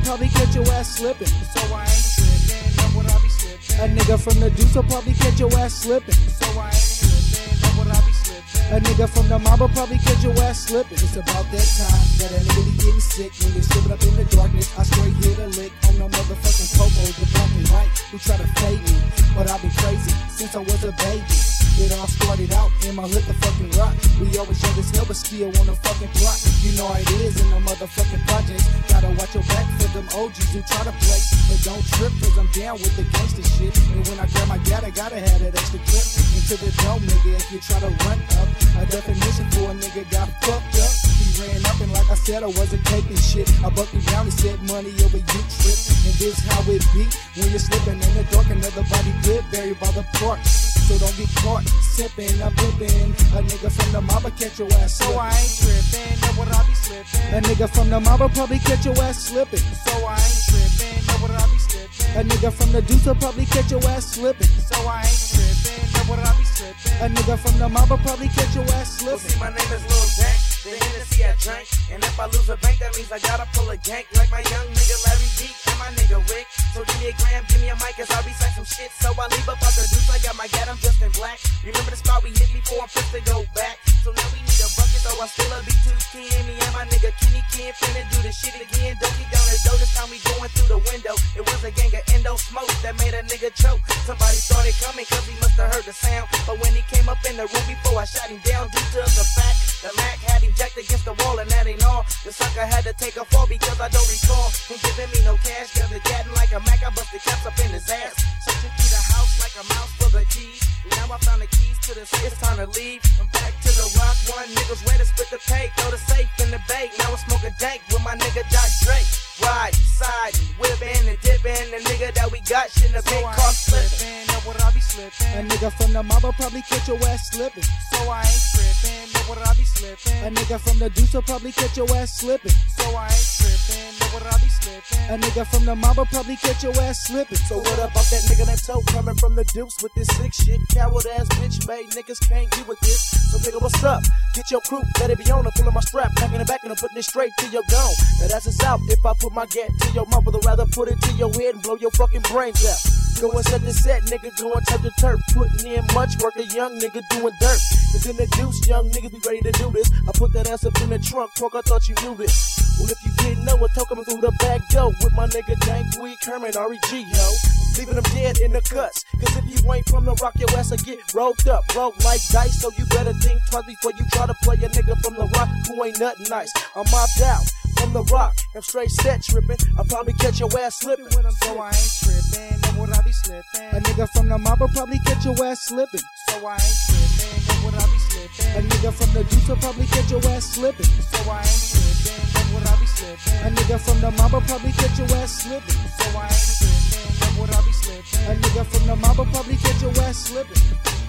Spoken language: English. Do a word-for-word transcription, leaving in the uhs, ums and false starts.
probably catch your ass slipping. So I ain't tripping, know what I be slipping. A nigga from the deuce will probably catch your ass slipping. So I ain't tripping, know what I be slipping. A nigga from the mob will probably catch your ass slipping. It's about that time that a nigga be getting sick when you're slipping up in the darkness. I straight hit a lick on the motherfucking popo, the black and white who try to fade me, but I've been crazy since I was a baby. It all started out in my hood, the fucking rock. We always young as hell, but still on the fucking block. You know how it is in the motherfucking projects. Gotta watch your back for them O Gs who try to play. But don't trip, cause I'm down with the gangster shit. And when I grab my gat, I gotta have that extra clip. Into the dome, nigga, if you try to run up. A definition for a nigga got fucked up. He ran up and like I said, I wasn't taking shit. I bucked him down and said money over you trip. And this how it be when you're slipping in the dark. Another body good buried by the park. So don't get caught sipping, I'm flipping. A nigga from the mob will catch your ass slipping. So I ain't tripping, know what I be slipping. A nigga from the mob will probably catch your ass slipping. So I ain't tripping, know what I be slipping. A nigga from the deuce will probably catch your ass slipping. So I ain't tripping, know what I be slipping. A nigga from the mob will probably catch your ass Well, slipping. see, my name is Lil Dank. The Hennessy I drink. And if I lose a bank, that means I gotta pull a gank. Like my young nigga Larry D and my nigga Rick. So give me a gram, give me a mic, cause I'll be saying some shit. So I leave up out the deuce, I got my gat, I'm just in black. Remember the spot we hit before I'm supposed to go back. So now we need a bucket, so I still a B two ten. Me and my nigga Kenny Ken finna do the shit again. Don't get down the door, this time we going through the window. It was a gang of endo smoke that made a nigga choke. Somebody started coming cause he must have heard the sound. But when he came up in the room before I shot him down, due to the fact the Mac had him jacked against the wall and that ain't all. The sucker had to take a fall because I don't recall him giving me no cash. Cause the gatting like a Mac, I busted caps up in his ass. Searching through the house like a mouse for the keys. Now I found the keys to the safe, it's time to leave. I'm back to the rock, one niggas ready to split the pay. Throw the safe in the bait, now I smoke a dank with my nigga Doc Drake. Ride, side, whipping and dipping. The nigga that we got shouldn't have been So I caught ain't slipping. tripping, know what I be slipping. A nigga from the mob will probably catch your ass slipping. So I ain't tripping, know what I be slipping. A nigga from the deuce will probably catch your ass slipping. So I ain't tripping, know what I be slipping. A nigga from the mob will probably catch your ass slipping. So what about that nigga named Toe coming from the deuce with this sick shit? Coward ass bitch made niggas can't get with this. So nigga, what's up? Get your crew, let it be on her, pulling my strap, backing it back and I'm putting it straight to your dome. Now that's is out if I put my gat to your mouth, but I'd rather put it to your head and blow your fucking brains out. Go and set the set, nigga, go and touch the turf. Putting in much work, a young nigga doing dirt. Cause in the deuce, young niggas be ready to do this. I put that ass up in the trunk, punk, I thought you knew this. Well, if you didn't know it, coming through the back door with my nigga Dank Weed Kermit, R E G, yo. Leaving them dead in the cuts. Cause if you ain't from the rock, your ass will get rolled up, rolled like dice. So you better think twice before you try to play a nigga from the rock who ain't nothing nice. I'm mobbed out from the rock, I'm straight set tripping. I'll probably catch your ass slipping when I'm So I ain't tripping, know what I be slipping. A nigga from the mob will probably catch your ass slipping. So I ain't tripping, know what I be slipping. A nigga from the deuce will probably catch your ass slipping. So I ain't tripping, know what I be slipping. A nigga from the mob will probably catch your ass slipping. So I ain't tripping, know what I be slipping. A nigga from the mob will probably catch your ass slipping.